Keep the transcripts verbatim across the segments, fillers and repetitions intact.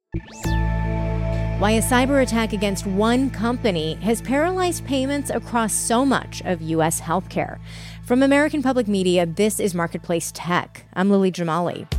Why a cyber attack against one company has paralyzed payments across so much of U S healthcare. From American Public Media, this is Marketplace Tech. I'm Lily Jamali.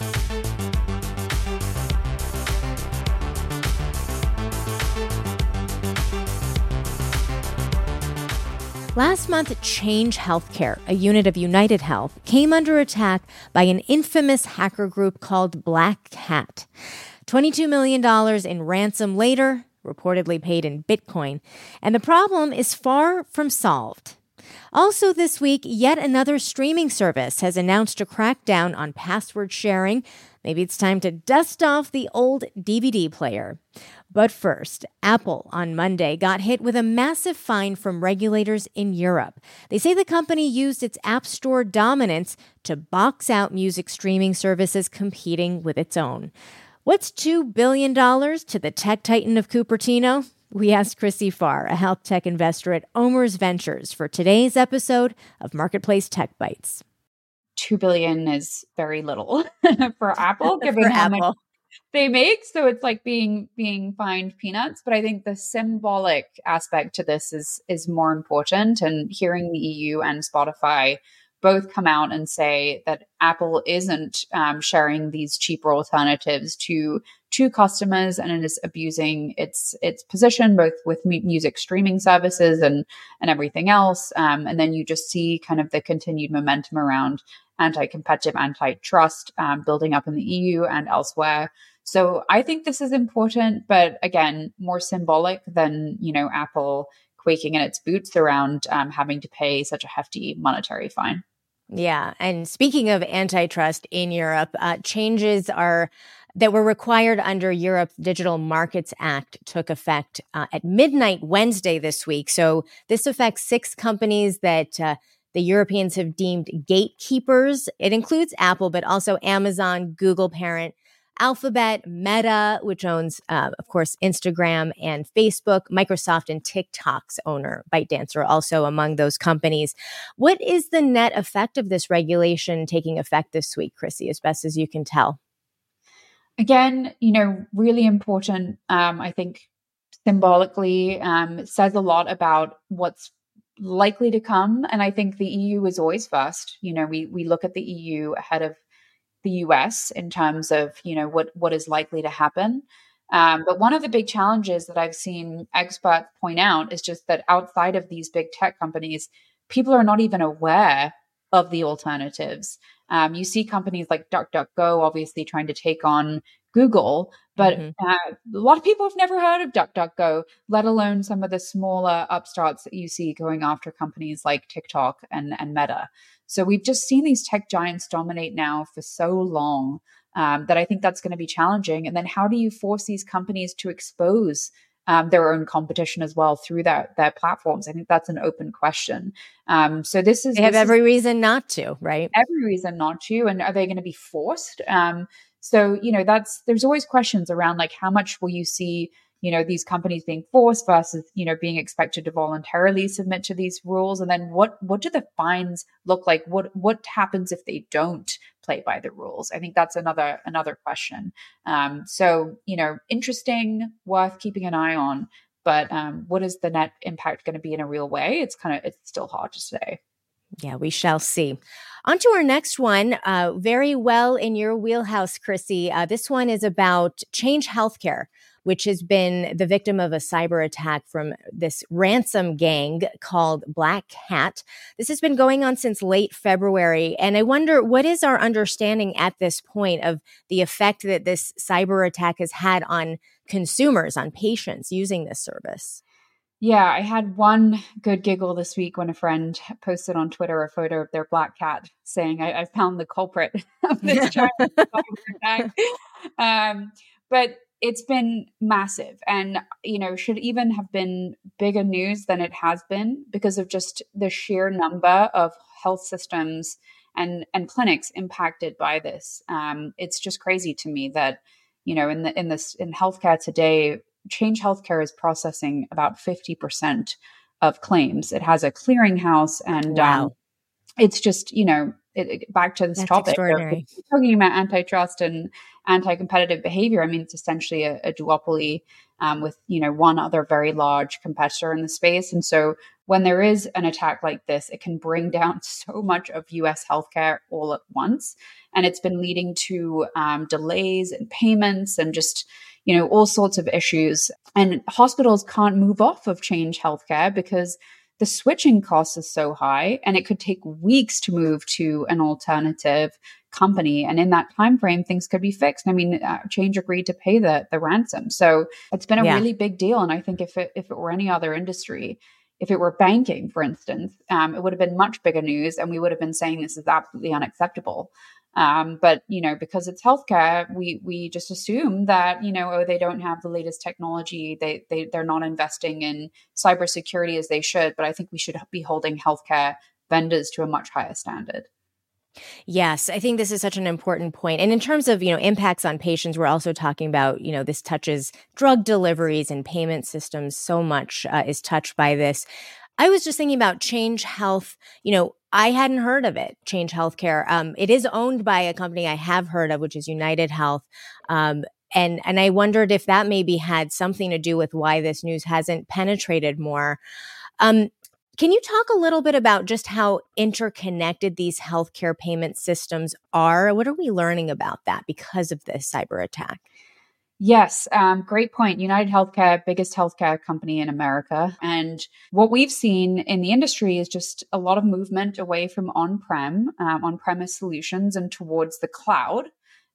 Last month, Change Healthcare, a unit of United Health, came under attack by an infamous hacker group called Black Hat. twenty-two million dollars in ransom later, reportedly paid in Bitcoin, and the problem is far from solved. Also this week, yet another streaming service has announced a crackdown on password sharing. Maybe it's time to dust off the old D V D player. But first, Apple on Monday got hit with a massive fine from regulators in Europe. They say the company used its App Store dominance to box out music streaming services competing with its own. What's two billion dollars to the tech titan of Cupertino? We asked Chrissy Farr, a health tech investor at Omers Ventures, for today's episode of Marketplace Tech Bites. two billion dollars is very little for Apple, given for how Apple. much they make. So it's like being being fined peanuts. But I think the symbolic aspect to this is is more important. And hearing the E U and Spotify both come out and say that Apple isn't um, sharing these cheaper alternatives to to customers, and it is abusing its its position both with mu- music streaming services and and everything else. Um, and then you just see kind of the continued momentum around anti-competitive, antitrust um, building up in the E U and elsewhere. So I think this is important, but again, more symbolic than, you know, Apple quaking in its boots around um, having to pay such a hefty monetary fine. Yeah. And speaking of antitrust in Europe, uh, changes are that were required under Europe's Digital Markets Act took effect uh, at midnight Wednesday this week. So this affects six companies that uh, the Europeans have deemed gatekeepers. It includes Apple, but also Amazon, Google parent, Alphabet, Meta, which owns, uh, of course, Instagram and Facebook, Microsoft and TikTok's owner, ByteDance, are also among those companies. What is the net effect of this regulation taking effect this week, Chrissy, as best as you can tell? Again, you know, really important. Um, I think symbolically, um, it says a lot about what's likely to come. And I think the E U is always first. You know, we we look at the E U ahead of the U S in terms of, you know, what what is likely to happen. Um, but one of the big challenges that I've seen experts point out is just that outside of these big tech companies, people are not even aware of the alternatives. Um, you see companies like DuckDuckGo obviously trying to take on Google, but mm-hmm. uh, a lot of people have never heard of DuckDuckGo, let alone some of the smaller upstarts that you see going after companies like TikTok and, and Meta. So we've just seen these tech giants dominate now for so long um, that I think that's going to be challenging. And then how do you force these companies to expose um, their own competition as well through their, their platforms? I think that's an open question. Um, so this is- They have this every is, reason not to, right? Every reason not to. And are they going to be forced? Um, so, you know, that's, there's always questions around like how much will you see, you know, these companies being forced versus, you know, being expected to voluntarily submit to these rules. And then what, what do the fines look like? What, what happens if they don't play by the rules? I think that's another, another question. Um, so, you know, interesting, worth keeping an eye on, but um, what is the net impact going to be in a real way? It's kind of, it's still hard to say. Yeah, we shall see. On to our next one. Uh, very well in your wheelhouse, Chrissy. Uh, this one is about Change Healthcare, which has been the victim of a cyber attack from this ransom gang called Black Hat. This has been going on since late February. And I wonder, what is our understanding at this point of the effect that this cyber attack has had on consumers, on patients using this service? Yeah, I had one good giggle this week when a friend posted on Twitter a photo of their black cat saying, I, I found the culprit of this giant cyber attack. Um, but it's been massive and, you know, should even have been bigger news than it has been because of just the sheer number of health systems and, and clinics impacted by this. Um, it's just crazy to me that, you know, in the, in this, in healthcare today, Change Healthcare is processing about fifty percent of claims. It has a clearinghouse and wow. um, it's just, you know, it, it- back to this That's topic of extraordinary. talking about antitrust and anti-competitive behavior. I mean, it's essentially a, a duopoly um, with, you know, one other very large competitor in the space. And so when there is an attack like this, it can bring down so much of U S healthcare all at once. And it's been leading to um, delays in payments and just, you know, all sorts of issues. And hospitals can't move off of Change Healthcare because the switching cost is so high, and it could take weeks to move to an alternative company. And in that time frame, things could be fixed. I mean, uh, Change agreed to pay the the ransom, so it's been a Yeah. really big deal. And I think if it if it were any other industry, if it were banking, for instance, um, it would have been much bigger news, and we would have been saying this is absolutely unacceptable. Um, but you know, because it's healthcare, we we just assume that, you know, oh, they don't have the latest technology. They they they're not investing in cybersecurity as they should. But I think we should be holding healthcare vendors to a much higher standard. Yes, I think this is such an important point. And in terms of, you know, impacts on patients, we're also talking about, you know, this touches drug deliveries and payment systems. So much uh, is touched by this. I was just thinking about Change Health. You know, I hadn't heard of it, Change Healthcare. Um, it is owned by a company I have heard of, which is United Health. Um, and and I wondered if that maybe had something to do with why this news hasn't penetrated more. Um, can you talk a little bit about just how interconnected these healthcare payment systems are? What are we learning about that because of this cyber attack? Yes, um, great point. United Healthcare, biggest healthcare company in America. And what we've seen in the industry is just a lot of movement away from on-prem, um, on-premise solutions and towards the cloud.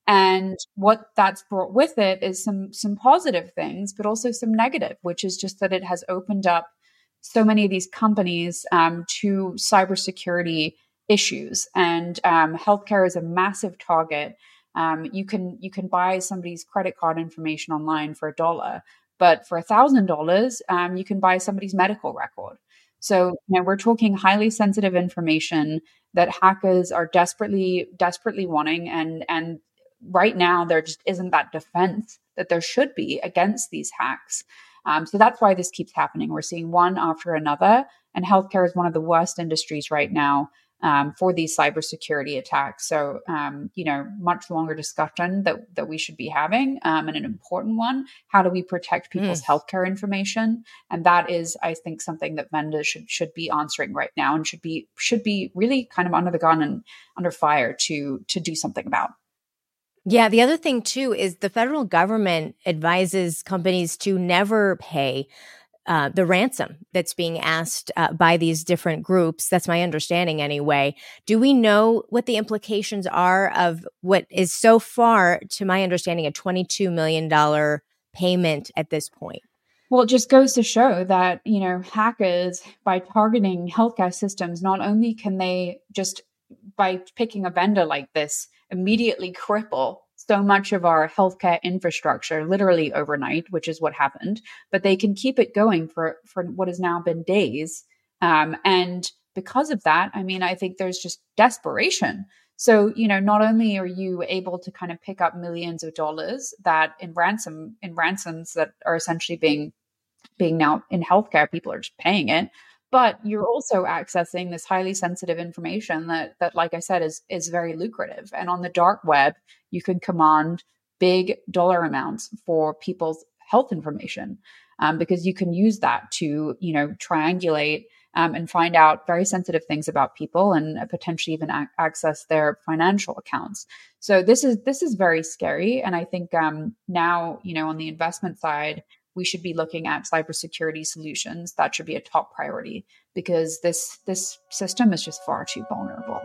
And what that's brought with it is some some positive things, but also some negative, which is just that it has opened up so many of these companies um, to cybersecurity issues. And um, healthcare is a massive target. Um, you can you can buy somebody's credit card information online for a dollar, but for a thousand dollars, um, you can buy somebody's medical record. So, you know, we're talking highly sensitive information that hackers are desperately desperately wanting, and and right now there just isn't that defense that there should be against these hacks. Um, so that's why this keeps happening. We're seeing one after another, and healthcare is one of the worst industries right now um, for these cybersecurity attacks. So, um, you know, much longer discussion that, that we should be having, um, and an important one. How do we protect people's Mm. healthcare information? And that is, I think, something that vendors should should be answering right now, and should be should be really kind of under the gun and under fire to to do something about. Yeah, the other thing too is the federal government advises companies to never pay uh, the ransom that's being asked uh, by these different groups. That's my understanding anyway. Do we know what the implications are of what is so far, to my understanding, a twenty-two million dollars payment at this point? Well, it just goes to show that, you know, hackers, by targeting healthcare systems, not only can they just, by picking a vendor like this, immediately cripple so much of our healthcare infrastructure literally overnight, which is what happened, but they can keep it going for, for what has now been days. Um, and because of that, I mean, I think there's just desperation. So, you know, not only are you able to kind of pick up millions of dollars that in ransom, in ransoms that are essentially being being now in healthcare, people are just paying it. But you're also accessing this highly sensitive information that, that, like I said, is is very lucrative. And on the dark web, you can command big dollar amounts for people's health information, um, because you can use that to, you know, triangulate um, and find out very sensitive things about people, and uh, potentially even a- access their financial accounts. So this is this is very scary. And I think um, now, you know, on the investment side, we should be looking at cybersecurity solutions. That should be a top priority, because this this system is just far too vulnerable.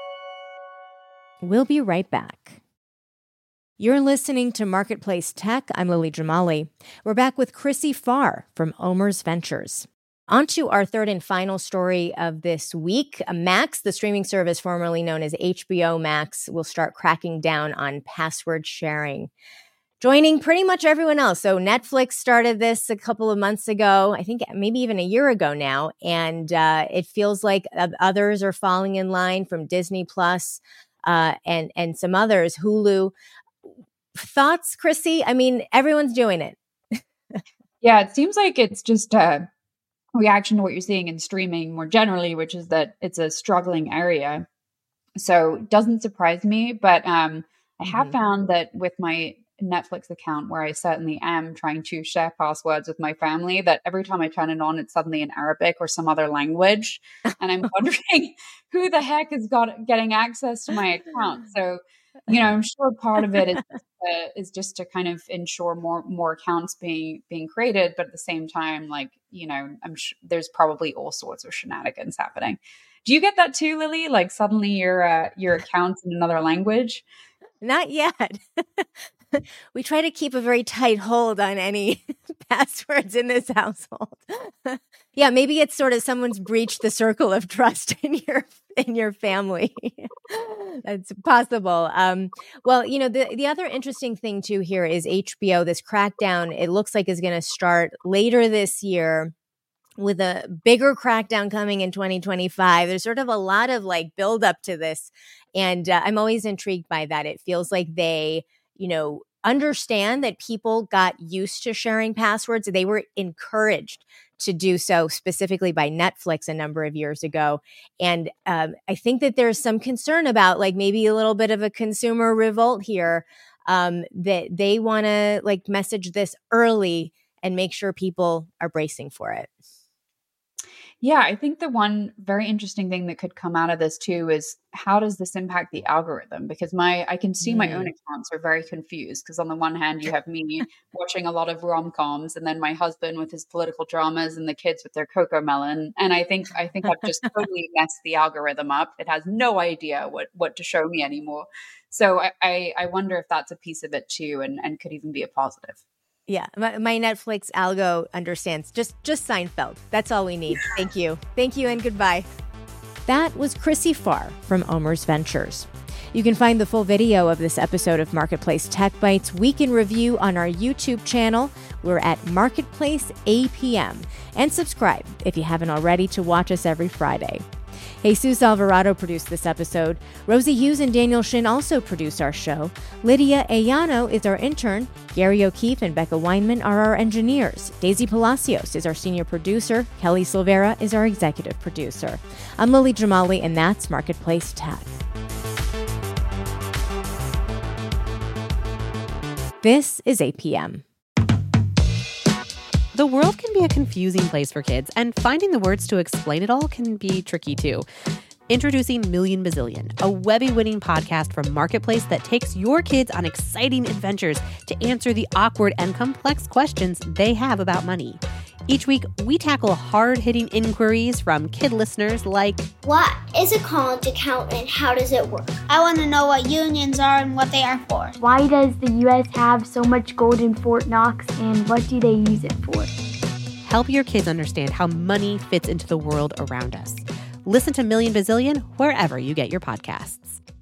We'll be right back. You're listening to Marketplace Tech. I'm Lily Jamali. We're back with Chrissy Farr from OMERS Ventures. On to our third and final story of this week. Max, the streaming service formerly known as H B O Max, will start cracking down on password sharing, joining pretty much everyone else. So Netflix started this a couple of months ago, I think maybe even a year ago now. And uh, it feels like others are falling in line, from Disney Plus uh, and, and some others, Hulu. Thoughts, Chrissy? I mean, everyone's doing it. Yeah, it seems like it's just a reaction to what you're seeing in streaming more generally, which is that it's a struggling area. So it doesn't surprise me, but um, I have Mhm. found that with my Netflix account, where I certainly am trying to share passwords with my family, that every time I turn it on, it's suddenly in Arabic or some other language. And I'm wondering who the heck is got getting access to my account. So, you know, I'm sure part of it is uh, is just to kind of ensure more more accounts being being created, but at the same time, like, you know, I'm sure there's probably all sorts of shenanigans happening. Do you get that too, Lily? Like suddenly your uh, your account's in another language? Not yet. We try to keep a very tight hold on any passwords in this household. Yeah, maybe it's sort of someone's breached the circle of trust in your in your family. That's possible. Um, well, you know, the the other interesting thing too here is H B O. This crackdown, it looks like, is going to start later this year, with a bigger crackdown coming in twenty twenty-five. There's sort of a lot of like build up to this. And uh, I'm always intrigued by that. It feels like they, you know, understand that people got used to sharing passwords. They were encouraged to do so, specifically by Netflix a number of years ago. And um, I think that there's some concern about like maybe a little bit of a consumer revolt here, um, that they want to like message this early and make sure people are bracing for it. Yeah, I think the one very interesting thing that could come out of this too is how does this impact the algorithm? Because my I can see my own Mm. accounts are very confused because on the one hand you have me watching a lot of rom-coms and then my husband with his political dramas and the kids with their Coco Melon. And I think I think I've just totally messed the algorithm up. It has no idea what what to show me anymore. So I, I, I wonder if that's a piece of it too and, and could even be a positive. Yeah, my, my Netflix algo understands. Just just Seinfeld. That's all we need. Thank you. Thank you and goodbye. That was Chrissy Farr from Omer's Ventures. You can find the full video of this episode of Marketplace Tech Bites Week in Review on our YouTube channel. We're at Marketplace A P M. And subscribe if you haven't already to watch us every Friday. Jesus Alvarado produced this episode. Rosie Hughes and Daniel Shin also produce our show. Lydia Ayano is our intern. Gary O'Keefe and Becca Weinman are our engineers. Daisy Palacios is our senior producer. Kelly Silvera is our executive producer. I'm Lily Jamali, and that's Marketplace Tech. This is A P M. The world can be a confusing place for kids, and finding the words to explain it all can be tricky too. Introducing Million Bazillion, a Webby-winning podcast from Marketplace that takes your kids on exciting adventures to answer the awkward and complex questions they have about money. Each week, we tackle hard-hitting inquiries from kid listeners like, what is a college account and how does it work? I want to know what unions are and what they are for. Why does the U S have so much gold in Fort Knox and what do they use it for? Help your kids understand how money fits into the world around us. Listen to Million Bazillion wherever you get your podcasts.